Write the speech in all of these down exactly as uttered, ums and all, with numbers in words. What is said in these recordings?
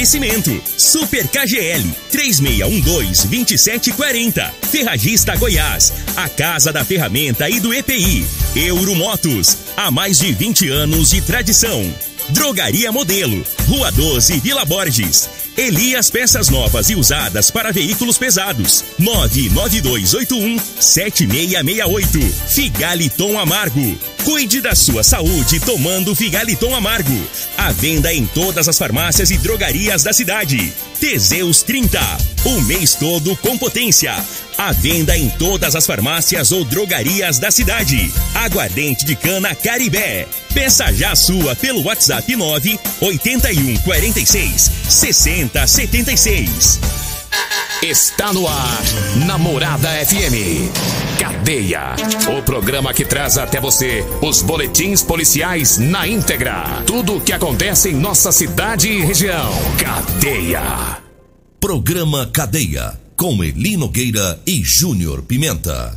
Oferecimento Super K G L três seis um dois, dois sete quatro zero. Ferragista Goiás, a casa da ferramenta e do E P I. Euromotos, há mais de vinte anos de tradição. Drogaria Modelo, Rua doze, Vila Borges. Elias Peças Novas e Usadas para Veículos Pesados. nove nove dois oito um, sete seis seis oito. Figaliton Amargo. Cuide da sua saúde tomando Figaliton Amargo. À venda em todas as farmácias e drogarias da cidade. Teseus trinta. O mês todo com potência. À venda em todas as farmácias ou drogarias da cidade. Aguardente de cana Caribé. Peça já a sua pelo WhatsApp nove oito um quatro seis, seis zero sete seis. Está no ar, Namorada F M. Cadeia, o programa que traz até você os boletins policiais na íntegra. Tudo o que acontece em nossa cidade e região. Cadeia. Programa Cadeia, com Eli Nogueira e Júnior Pimenta.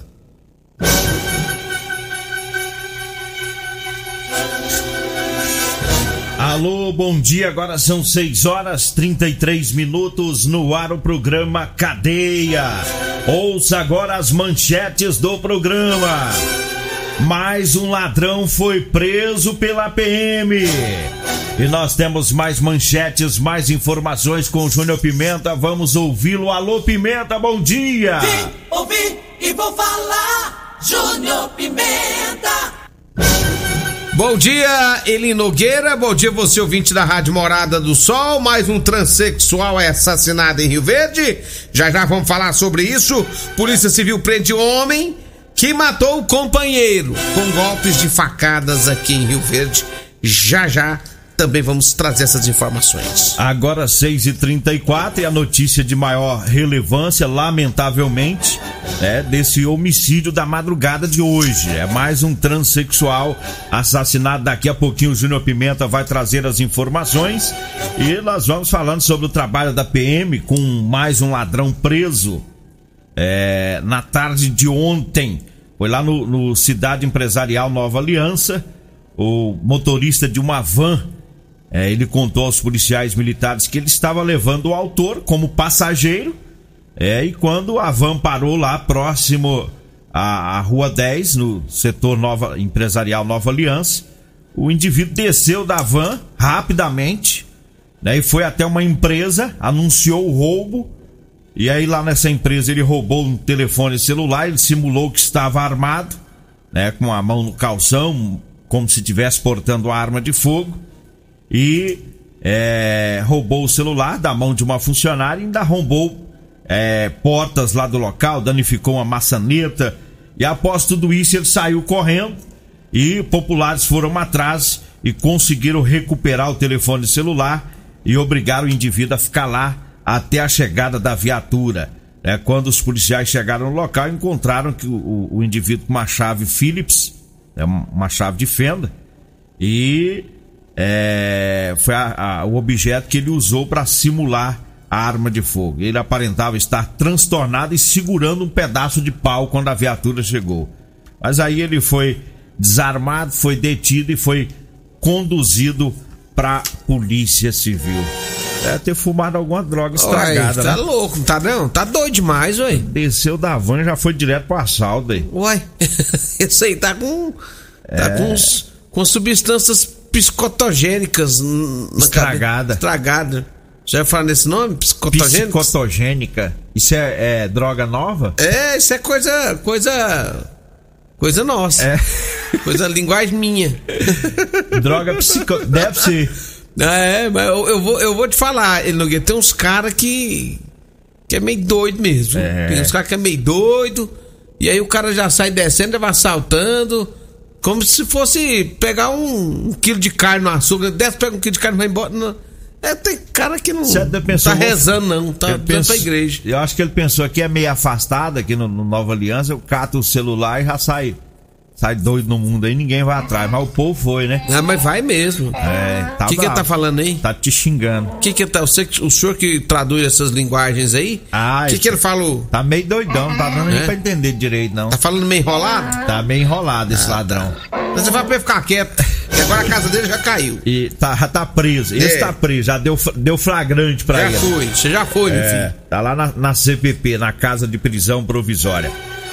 Alô, bom dia, agora são seis horas e trinta e três minutos, no ar o programa Cadeia. Ouça agora as manchetes do programa. Mais um ladrão foi preso pela P M. E nós temos mais manchetes, mais informações com o Júnior Pimenta, vamos ouvi-lo. Alô, Pimenta, bom dia. Vim, ouvi e vou falar, Júnior Pimenta. Bom dia, Eli Nogueira, bom dia você ouvinte da Rádio Morada do Sol. Mais um transexual é assassinado em Rio Verde, já já vamos falar sobre isso. Polícia Civil prende homem que matou o companheiro com golpes de facadas aqui em Rio Verde. Já já também vamos trazer essas informações. Agora seis e trinta e quatro e a notícia de maior relevância, lamentavelmente, é desse homicídio da madrugada de hoje. É mais um transexual assassinado. Daqui a pouquinho o Júnior Pimenta vai trazer as informações e nós vamos falando sobre o trabalho da P M com mais um ladrão preso é, na tarde de ontem. Foi lá no, no Cidade Empresarial Nova Aliança. O motorista de uma van, É, ele contou aos policiais militares que ele estava levando o autor como passageiro, é, e quando a van parou lá próximo à, à Rua dez, no setor Nova, empresarial Nova Aliança, o indivíduo desceu da van rapidamente, né, e foi até uma empresa, anunciou o roubo, e aí lá nessa empresa ele roubou um telefone celular, ele simulou que estava armado, né, com a mão no calção, como se estivesse portando uma arma de fogo, e é, roubou o celular da mão de uma funcionária e ainda arrombou é, portas lá do local, danificou uma maçaneta, e após tudo isso ele saiu correndo e populares foram atrás e conseguiram recuperar o telefone celular e obrigaram o indivíduo a ficar lá até a chegada da viatura. É, quando os policiais chegaram no local, encontraram que o, o indivíduo com uma chave Phillips, é uma chave de fenda, e É, foi a, a, o objeto que ele usou para simular a arma de fogo. Ele aparentava estar transtornado e segurando um pedaço de pau quando a viatura chegou. Mas aí ele foi desarmado, foi detido e foi conduzido para Polícia Civil. Deve ter fumado alguma droga estragada. Uai, tá né? louco, tá não? Tá doido demais, ué. Desceu da van e já foi direto pro assalto aí. Uai, esse aí tá com É... tá com, uns, com substâncias psicotogênicas na estragada. Estragada. Já ia falar nesse nome? Psicotogênica? Psicotogênica. Isso é, é droga nova? É, isso é coisa. Coisa. Coisa nossa. É. Coisa linguagem minha. Droga psico. Deve ser. É, mas eu, eu, vou, eu vou te falar, Nogueira, tem uns caras que. que é meio doido mesmo. É. Tem uns caras que é meio doido. E aí o cara já sai descendo e vai assaltando. Como se fosse pegar um, um quilo de carne no açúcar. Desce, pega um quilo de carne e vai embora. Não. É, tem cara que não, não tá rezando, não. Tá indo pra igreja. Eu acho que ele pensou que é meio afastado aqui no, no Nova Aliança. Eu cato o celular e já sai. Sai doido no mundo aí, ninguém vai atrás. Mas o povo foi, né? Ah, mas vai mesmo. É, tá. O que, que ele tá falando aí? Tá te xingando. O que que ele tá. Você, o senhor que traduz essas linguagens aí? Ah, o que que ele falou? Tá meio doidão, não tá dando nem é? pra entender direito, não. Tá falando meio enrolado? Tá meio enrolado esse ah, ladrão. Mas você vai pra ele ficar quieto. E agora a casa dele já caiu. E tá, já tá preso. Esse É. tá preso, já deu, deu flagrante pra Já ele. foi, você já foi, meu É, filho. tá lá na, na C P P, na Casa de Prisão Provisória.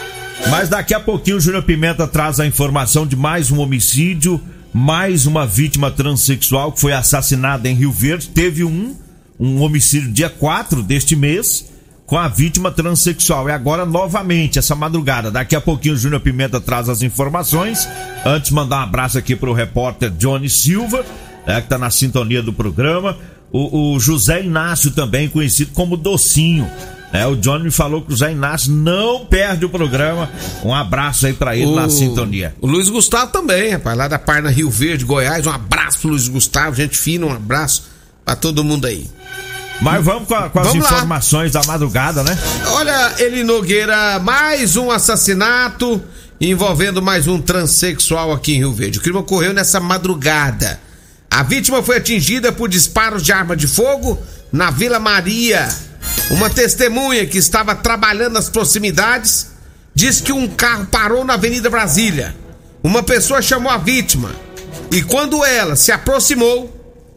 Mas daqui a pouquinho o Júnior Pimenta traz a informação de mais um homicídio, mais uma vítima transexual que foi assassinada em Rio Verde. Teve um, um homicídio dia quatro deste mês com a vítima transexual. E agora novamente, essa madrugada. Daqui a pouquinho o Júnior Pimenta traz as informações. Antes, mandar um abraço aqui pro repórter Johnny Silva, né, que tá na sintonia do programa. O, o José Inácio também, conhecido como Docinho. É, o Johnny me falou que o José Inácio não perde o programa. Um abraço aí pra ele O- na sintonia. O Luiz Gustavo também, rapaz, lá da Parna Rio Verde, Goiás. Um abraço pro Luiz Gustavo, gente fina, um abraço pra todo mundo aí. Mas vamos com, a- com as Vamos lá. informações da madrugada, né? Olha, Eli Nogueira, mais um assassinato envolvendo mais um transexual aqui em Rio Verde. O crime ocorreu nessa madrugada. A vítima foi atingida por disparos de arma de fogo na Vila Maria. Uma testemunha que estava trabalhando nas proximidades diz que um carro parou na Avenida Brasília. Uma pessoa chamou a vítima e quando ela se aproximou,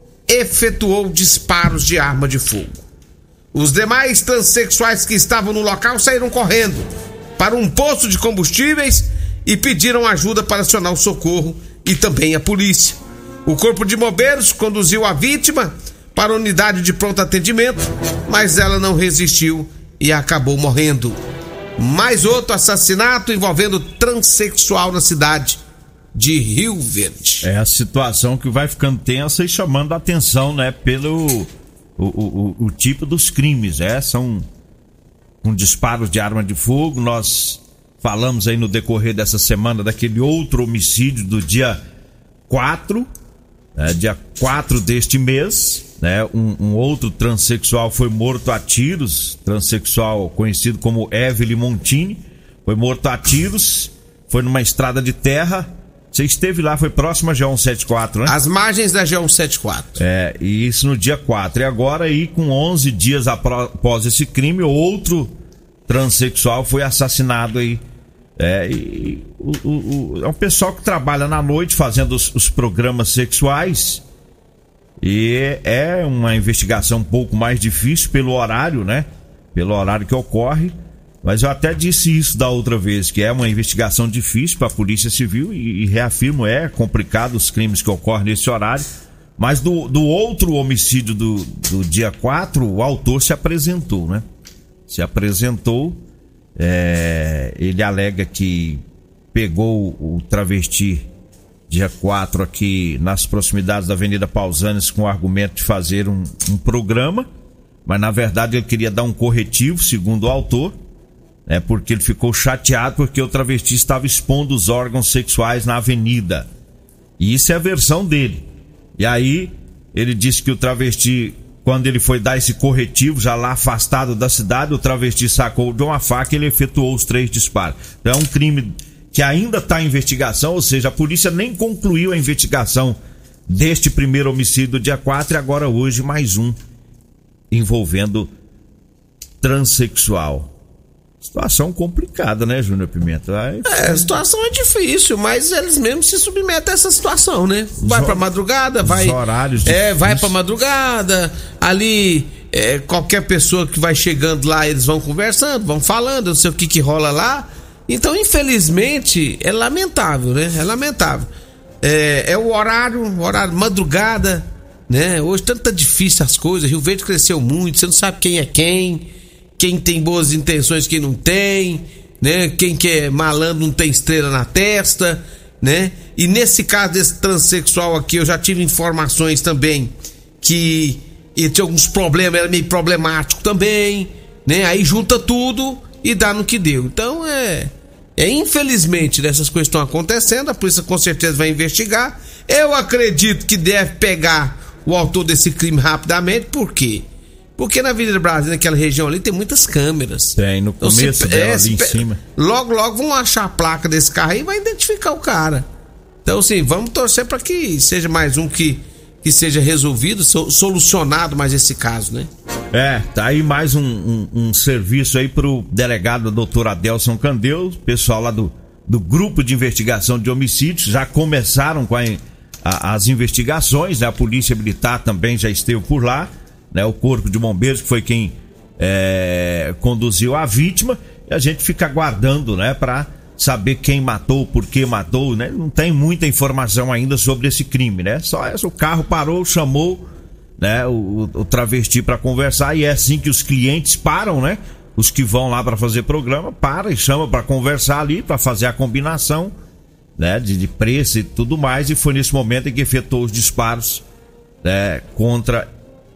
efetuou disparos de arma de fogo. Os demais transexuais que estavam no local saíram correndo para um posto de combustíveis e pediram ajuda para acionar o socorro e também a polícia. O corpo de bombeiros conduziu a vítima para a unidade de pronto atendimento, mas ela não resistiu e acabou morrendo. Mais outro assassinato envolvendo transexual na cidade de Rio Verde. É a situação que vai ficando tensa e chamando a atenção, né? Pelo o, o, o, o tipo dos crimes, é? São com disparos de arma de fogo. Nós falamos aí no decorrer dessa semana daquele outro homicídio do dia quatro, né? Dia quatro deste mês, né? Um, um outro transexual foi morto a tiros, transexual conhecido como Evelyn Montini, foi morto a tiros, foi numa estrada de terra. Você esteve lá, foi próximo a G cento e setenta e quatro, né? As margens da G cento e setenta e quatro. É, e isso no dia quatro. E agora aí, com onze dias após esse crime, outro transexual foi assassinado aí. É, e, o, o, o, é um pessoal que trabalha na noite fazendo os, os programas sexuais. E é uma investigação um pouco mais difícil pelo horário, né? Pelo horário que ocorre. Mas eu até disse isso da outra vez, que é uma investigação difícil para a Polícia Civil e, e reafirmo, é complicado os crimes que ocorrem nesse horário. Mas do, do outro homicídio do, do dia quatro, o autor se apresentou, né? Se apresentou, é, ele alega que pegou o travesti dia quatro aqui nas proximidades da Avenida Pausanes com o argumento de fazer um, um programa, mas na verdade ele queria dar um corretivo, segundo o autor. É porque ele ficou chateado porque o travesti estava expondo os órgãos sexuais na avenida. E isso é a versão dele. E aí ele disse que o travesti, quando ele foi dar esse corretivo, já lá afastado da cidade, o travesti sacou de uma faca e ele efetuou os três disparos. Então é um crime que ainda está em investigação, ou seja, a polícia nem concluiu a investigação deste primeiro homicídio do dia quatro e agora hoje mais um envolvendo transexual. Situação complicada, né, Júnior Pimenta? Vai... É, a situação é difícil, mas eles mesmos se submetem a essa situação, né? Vai Os pra madrugada, vai. horários É, difíceis. vai pra madrugada, ali, é, qualquer pessoa que vai chegando lá, eles vão conversando, vão falando, eu não sei o que que rola lá. Então, infelizmente, é lamentável, né? É lamentável. É, é o horário, o horário madrugada, né? Hoje tanto tá difícil as coisas, Rio Verde cresceu muito, você não sabe quem é quem. Quem tem boas intenções, quem não tem, né? Quem que é malandro não tem estrela na testa, né? E nesse caso desse transexual aqui, eu já tive informações também que ele tinha alguns problemas, era meio problemático também, né? Aí junta tudo e dá no que deu. Então é, é infelizmente dessas coisas estão acontecendo, a polícia com certeza vai investigar. Eu acredito que deve pegar o autor desse crime rapidamente, por quê? Porque na Avenida Brasil, naquela região ali, tem muitas câmeras. Tem, no Então, começo se- dela é, ali se em pe- cima. Logo, logo vão achar a placa desse carro aí e vai identificar o cara. Então, assim, vamos torcer para que seja mais um que, que seja resolvido, so- solucionado mais esse caso, né? É, tá aí mais um, um, um serviço aí pro delegado doutor Adelson Candeu, pessoal lá do, do grupo de investigação de homicídios, já começaram com a, a, as investigações, né? A Polícia Militar também já esteve por lá, né? O Corpo de Bombeiros, que foi quem é, conduziu a vítima, e a gente fica aguardando, né? Para saber quem matou, por que matou, né? Não tem muita informação ainda sobre esse crime, né? Só o carro parou, chamou, né? O, o travesti para conversar, e é assim que os clientes param, né? Os que vão lá para fazer programa, param e chamam para conversar ali, para fazer a combinação, né? De, de preço e tudo mais, e foi nesse momento em que efetuou os disparos, né? Contra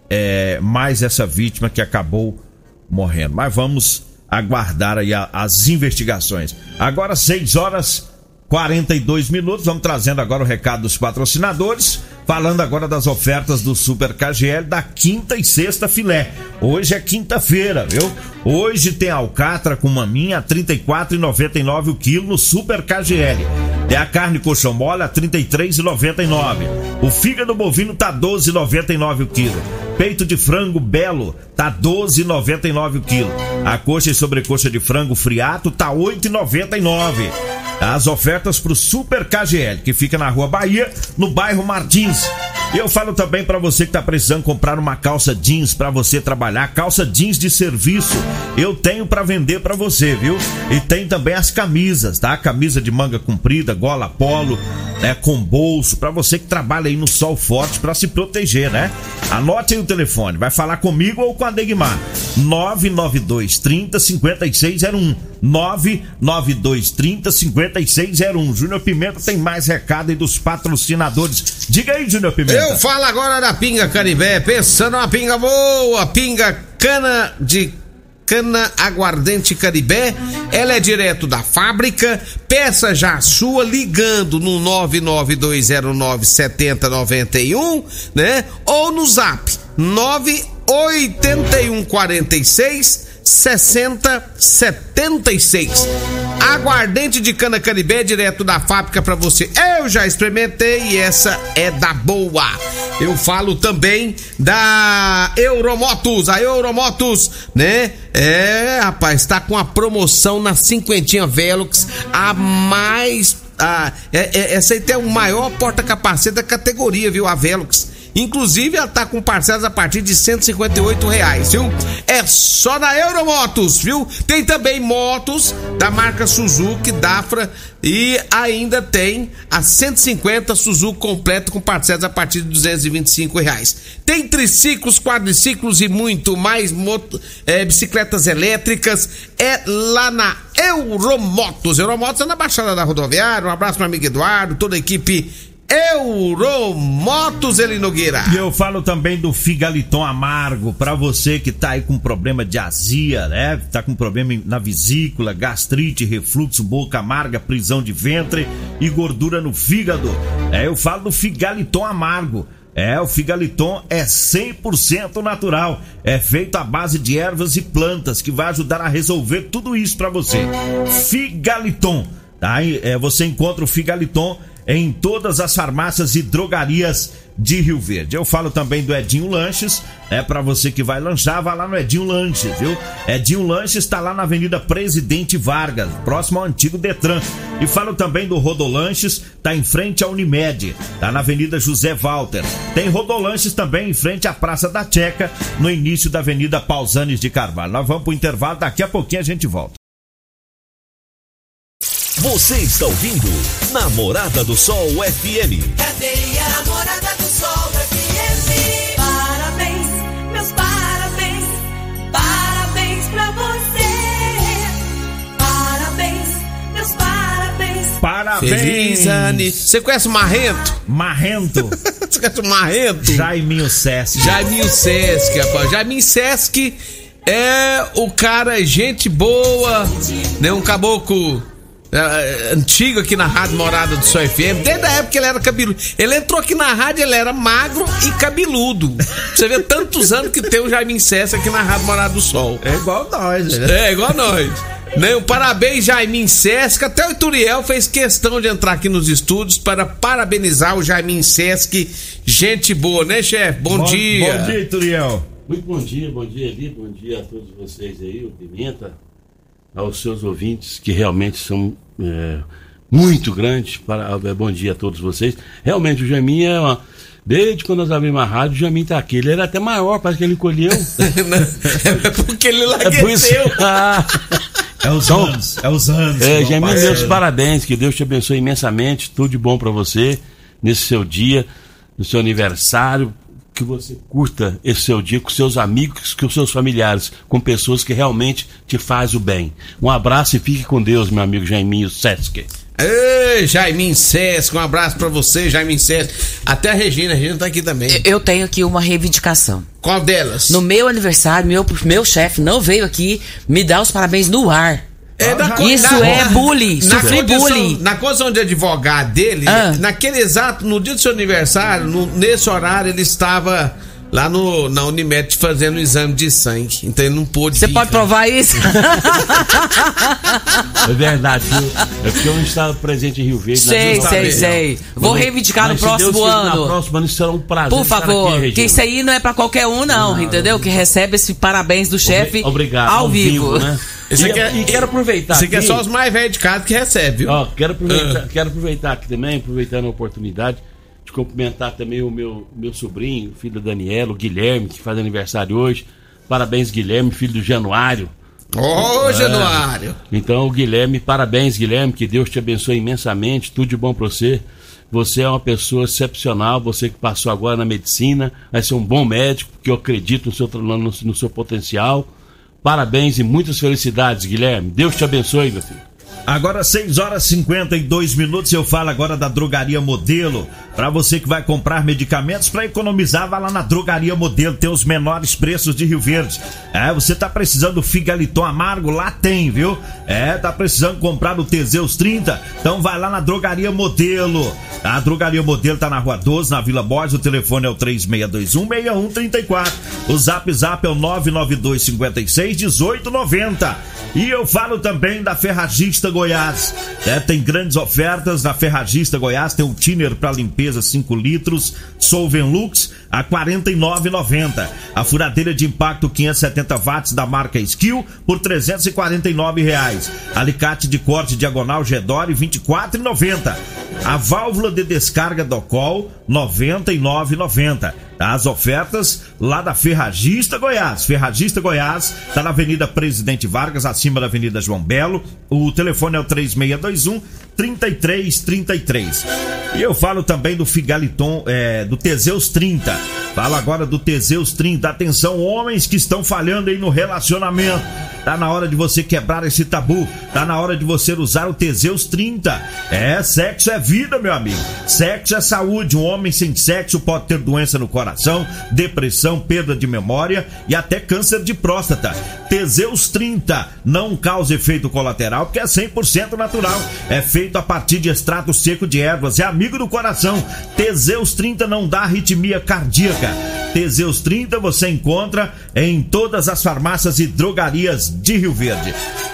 é, mais essa vítima que acabou morrendo. Mas vamos aguardar aí a, as investigações. Agora seis horas e quarenta e dois minutos, vamos trazendo agora o recado dos patrocinadores, falando agora das ofertas do Super K G L da quinta e sexta filé. Hoje é quinta-feira, viu? Hoje tem alcatra com maminha a trinta e quatro reais e noventa e nove centavos o quilo no Super K G L. Tem a carne coxão mole a trinta e três reais e noventa e nove centavos. O fígado bovino tá doze reais e noventa e nove centavos o quilo. Peito de frango belo tá doze reais e noventa e nove centavos o quilo. A coxa e sobrecoxa de frango friato tá oito reais e noventa e nove centavos. As ofertas pro Super K G L, que fica na Rua Bahia, no bairro Martins. E eu falo também para você que tá precisando comprar uma calça jeans para você trabalhar, calça jeans de serviço, eu tenho para vender para você, viu? E tem também as camisas, tá? Camisa de manga comprida, gola polo, né, com bolso, para você que trabalha aí no sol forte para se proteger, né? Anote aí o telefone, vai falar comigo ou com a Degmar. nove nove dois trinta cinquenta e seis zero um. nove nove dois trinta cinquenta e seis zero um. Júnior Pimenta tem mais recado aí dos patrocinadores. Diga aí, Júnior Pimenta. Eu falo agora da Pinga Canibé, pensando numa pinga boa, pinga cana de cana aguardente Canibé, ela é direto da fábrica, peça já a sua ligando no nove nove dois zero nove sete zero nove um, né? Ou no zap nove oito um quatro seis sessenta setenta e seis. Aguardente de cana Canibé direto da fábrica pra você. Eu já experimentei e essa é da boa. Eu falo também da Euromotos. A Euromotos, né? É, rapaz, tá com a promoção na cinquentinha Velux, a mais a, é, é, essa aí tem o maior porta-capacete da categoria, viu? A Velux. Inclusive, ela tá com parcelas a partir de cento e cinquenta e oito reais, viu? É só na Euromotos, viu? Tem também motos da marca Suzuki, Dafra, e ainda tem a cento e cinquenta Suzuki completo com parcelas a partir de duzentos e vinte e cinco reais. Tem triciclos, quadriciclos e muito mais, moto, é, bicicletas elétricas, é lá na Euromotos. Euromotos é na Baixada da Rodoviária. Um abraço pro meu amigo Eduardo, toda a equipe Euromotos, Eli Nogueira. E eu falo também do Figaliton Amargo, pra você que tá aí com problema de azia, né? Tá com problema na vesícula, gastrite, refluxo, boca amarga, prisão de ventre e gordura no fígado. É, eu falo do Figaliton Amargo. É, o Figaliton é cem por cento natural, é feito à base de ervas e plantas, que vai ajudar a resolver tudo isso pra você. Figaliton, tá? É, você encontra o Figaliton em todas as farmácias e drogarias de Rio Verde. Eu falo também do Edinho Lanches, é para você que vai lanchar, vai lá no Edinho Lanches, viu? Edinho Lanches está lá na Avenida Presidente Vargas, próximo ao antigo Detran. E falo também do Rodolanches, tá em frente à Unimed, tá na Avenida José Walter. Tem Rodolanches também em frente à Praça da Checa, no início da Avenida Pausanes de Carvalho. Nós vamos pro intervalo, daqui a pouquinho a gente volta. Você está ouvindo Namorada do Sol F M. Cadeia Namorada do Sol F M. Parabéns, meus parabéns. Parabéns pra você. Parabéns, meus parabéns. Parabéns. Feliz ano. Você conhece o Marrento? Marrento. Você conhece o Marrento? Jaiminho Sesc. Jaiminho Sesc, rapaz. Jaiminho Sesc é o cara, gente boa, né? Um caboclo Uh, antigo aqui na Rádio Morada do Sol F M, desde a época que ele era cabeludo. Ele entrou aqui na rádio, ele era magro e cabeludo. Você vê tantos anos que tem o Jaiminho Sesc aqui na Rádio Morada do Sol. É igual nós, né? É igual nós. Né? Um parabéns, Jaiminho Sesc. Até o Ituriel fez questão de entrar aqui nos estúdios para parabenizar o Jaiminho Sesc. Gente boa, né, chefe? Bom, bom dia. Bom dia, Ituriel. Muito bom dia, bom dia, Eli. Bom dia a todos vocês aí, o Pimenta, aos seus ouvintes que realmente são é, muito grande. Para, bom dia a todos vocês. Realmente, o Jamin é uma... Desde quando nós abrimos a rádio, o Jamin tá aqui. Ele era até maior, parece que ele encolheu. É porque ele É por isso... É os então, anos, é os anos. É, Jamin, meus parabéns, que Deus te abençoe imensamente, tudo de bom pra você, nesse seu dia, no seu aniversário, que você curta esse seu dia com seus amigos, com seus familiares, com pessoas que realmente te fazem o bem. Um abraço e fique com Deus, meu amigo Jaiminho Sesc. Ei, Jaiminho Sesc, um abraço pra você, Jaiminho Sesc. Até a Regina, a Regina tá aqui também. Eu tenho aqui uma reivindicação. Qual delas? No meu aniversário, meu, meu chefe não veio aqui me dar os parabéns no ar. É da co- Isso na- é bullying, na sofri condição- bullying. Na condição de advogado dele, Ah. naquele exato, no dia do seu aniversário, no- nesse horário, ele estava lá no, na Unimed fazendo o exame de sangue. Então ele não pôde. Você vir, pode cara. provar isso? É verdade, viu? É porque eu não estava presente em Rio Verde. Sei, nós sei, não sei. Vou Mas- reivindicar no mas se Deus próximo quiser, Na ano. próxima ano será um prazer. Por estar favor, aqui, que Regina. isso aí não é pra qualquer um, não, entendeu? Que recebe esse parabéns do chefe Obrigado. ao vivo. né? Esse E, aqui é- e quero aproveitar. Isso aqui é aqui- só os mais velhos de casa que recebe, viu? Ó, quero aproveitar, quero aproveitar aqui também, aproveitando a oportunidade de cumprimentar também o meu, meu sobrinho, filho da Daniela, o Guilherme, que faz aniversário hoje. Parabéns, Guilherme, filho do Januário. Ô, Januário! Então, o Guilherme, parabéns, Guilherme, que Deus te abençoe imensamente, tudo de bom pra você. Você é uma pessoa excepcional, você que passou agora na medicina, vai ser um bom médico, porque eu acredito no seu, no, no seu potencial. Parabéns e muitas felicidades, Guilherme. Deus te abençoe, meu filho. Agora seis horas e cinquenta e dois minutos, eu falo agora da Drogaria Modelo. Para você que vai comprar medicamentos para economizar, vai lá na Drogaria Modelo, tem os menores preços de Rio Verde. É, você tá precisando do Figaliton amargo? Lá tem, viu? É, tá precisando comprar o Teseus trinta? Então vai lá na Drogaria Modelo. A Drogaria Modelo tá na Rua doze, na Vila Borges, o telefone é o três seis dois um, seis um três quatro. O Zap Zap é o nove nove dois cinco seis um oito nove zero. E eu falo também da Ferragista Goiás. É, tem grandes ofertas na Ferragista Goiás. Tem o thinner para limpeza cinco litros, Solvenlux a quarenta e nove reais e noventa centavos. A furadeira de impacto quinhentos e setenta watts da marca Skill por trezentos e quarenta e nove reais. Alicate de corte diagonal Gedore vinte e quatro reais e noventa centavos. A válvula de descarga Docol noventa e nove reais e noventa centavos. As ofertas lá da Ferragista Goiás. Ferragista Goiás está na Avenida Presidente Vargas, acima da Avenida João Belo. O telefone é o três seis dois um, três três três três. E eu falo também do Figaliton, é, do Teseus trinta. Falo agora do Teseus trinta. Atenção, homens que estão falhando aí no relacionamento. Tá na hora de você quebrar esse tabu. Tá na hora de você usar o Teseus trinta. É, sexo é vida, meu amigo. Sexo é saúde. Um homem sem sexo pode ter doença no coração, depressão, perda de memória e até câncer de próstata. Teseus trinta não causa efeito colateral porque é cem por cento natural. É feito a partir de extrato seco de ervas. É amigo do coração. Teseus trinta não dá arritmia cardíaca. Teseus trinta você encontra em todas as farmácias e drogarias de Rio Verde.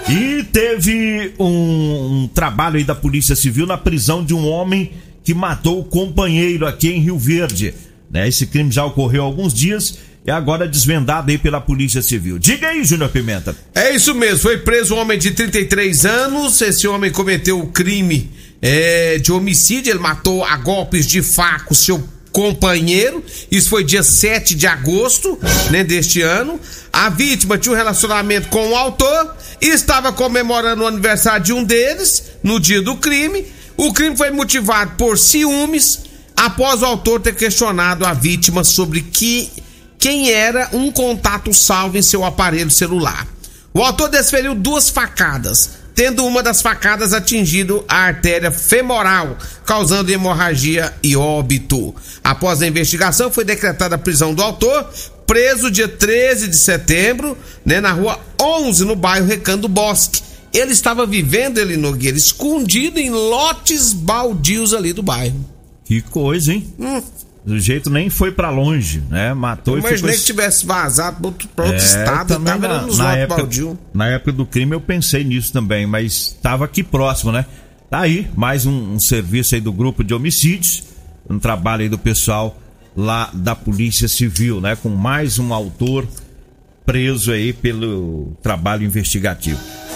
E teve um, um trabalho aí da Polícia Civil na prisão de um homem que matou o companheiro aqui em Rio Verde. Né? Esse crime já ocorreu há alguns dias e agora é desvendado aí pela Polícia Civil. Diga aí, Júnior Pimenta. É isso mesmo, foi preso um homem de trinta e três anos. Esse homem cometeu o crime é, de homicídio. Ele matou a golpes de faca o seu companheiro. Isso foi dia sete de agosto, né, deste ano. A vítima tinha um relacionamento com o autor e estava comemorando o aniversário de um deles no dia do crime. O crime foi motivado por ciúmes após o autor ter questionado a vítima sobre que, quem era um contato salvo em seu aparelho celular. O autor desferiu duas facadas, tendo uma das facadas atingido a artéria femoral, causando hemorragia e óbito. Após a investigação, foi decretada a prisão do autor, preso dia treze de setembro, né, na rua onze, no bairro Recanto do Bosque. Ele estava vivendo, ele Nogueira, escondido em lotes baldios ali do bairro. Que coisa, hein? Hum. Do jeito nem foi pra longe, né? Matou Eu e ficou... imaginei que tivesse vazado pra outro, pra outro É, estado, também tava na, nos na lotes época, baldios. na época do crime eu pensei nisso também, mas tava aqui próximo, né? Tá aí, mais um, um serviço aí do grupo de homicídios, um trabalho aí do pessoal lá da Polícia Civil, né? Com mais um autor preso aí pelo trabalho investigativo.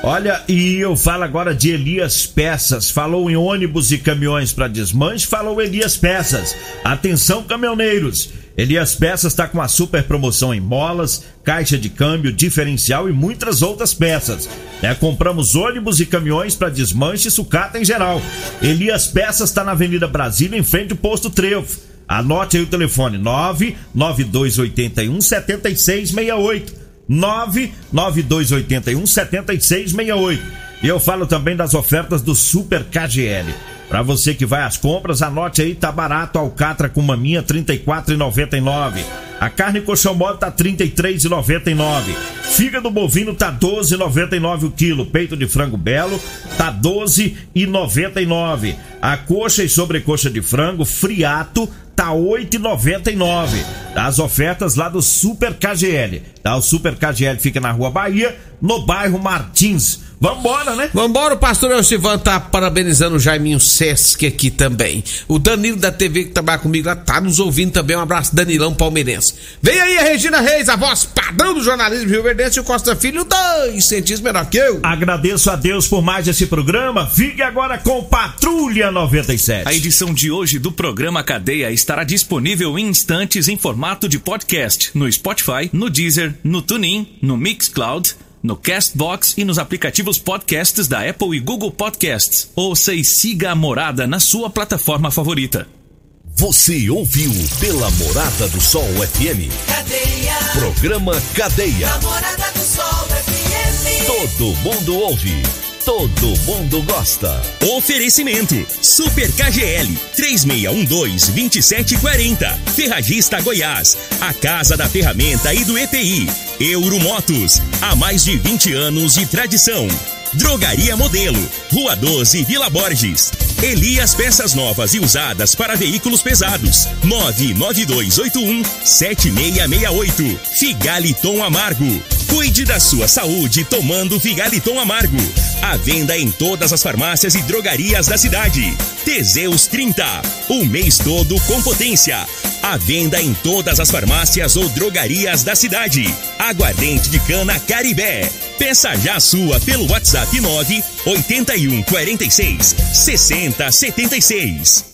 Olha, e eu falo agora de Elias Peças. Falou em ônibus e caminhões para desmanche, falou Elias Peças. Atenção, caminhoneiros. Elias Peças está com uma super promoção em molas, caixa de câmbio, diferencial e muitas outras peças. É, compramos ônibus e caminhões para desmanche e sucata em geral. Elias Peças está na Avenida Brasília, em frente ao Posto Trevo. Anote aí o telefone: nove nove dois oito um sete seis seis oito. nove nove dois oito um sete seis seis oito. E eu falo também das ofertas do Super K G L. Para você que vai às compras, anote aí, tá barato. Alcatra com maminha trinta e quatro reais e noventa e nove centavos. A carne coxão mole tá trinta e três reais e noventa e nove centavos. Fígado bovino tá doze reais e noventa e nove centavos o quilo. Peito de frango belo tá doze reais e noventa e nove centavos. A coxa e sobrecoxa de frango friato tá oito reais e noventa e nove centavos. As ofertas lá do Super K G L. Tá? O Super K G L fica na Rua Bahia, no bairro Martins. Vambora, né? Vambora, o pastor Elcivan tá parabenizando o Jaiminho Sesc aqui também. O Danilo da T V que trabalha comigo lá tá nos ouvindo também. Um abraço, Danilão Palmeirense. Vem aí a Regina Reis, a voz padrão do jornalismo rioverdense, e o Costa Filho, dois centímetros menor que eu. Agradeço a Deus por mais esse programa. Fique agora com Patrulha noventa e sete. A edição de hoje do programa Cadeia estará disponível em instantes em formato de podcast no Spotify, no Deezer, no TuneIn, no Mixcloud, no Castbox e nos aplicativos podcasts da Apple e Google Podcasts. Ouça e siga a Morada na sua plataforma favorita. Você ouviu pela Morada do Sol F M. Cadeia. Programa Cadeia. Morada do Sol F M. Todo mundo ouve. Todo mundo gosta. Oferecimento Super K G L três seis um dois, dois sete quatro zero. Ferragista Goiás, a casa da ferramenta e do E P I. Euromotos, há mais de vinte anos de tradição. Drogaria Modelo, Rua doze, Vila Borges. Elias Peças Novas e Usadas para Veículos Pesados. nove nove dois oito um, sete seis seis oito. Figaliton Amargo. Cuide da sua saúde tomando Figaliton Amargo. À venda em todas as farmácias e drogarias da cidade. Teseus trinta, o mês todo com potência. À venda em todas as farmácias ou drogarias da cidade. Aguardente de cana Caribé. Peça já a sua pelo WhatsApp nove oito um quatro seis, seis zero sete seis.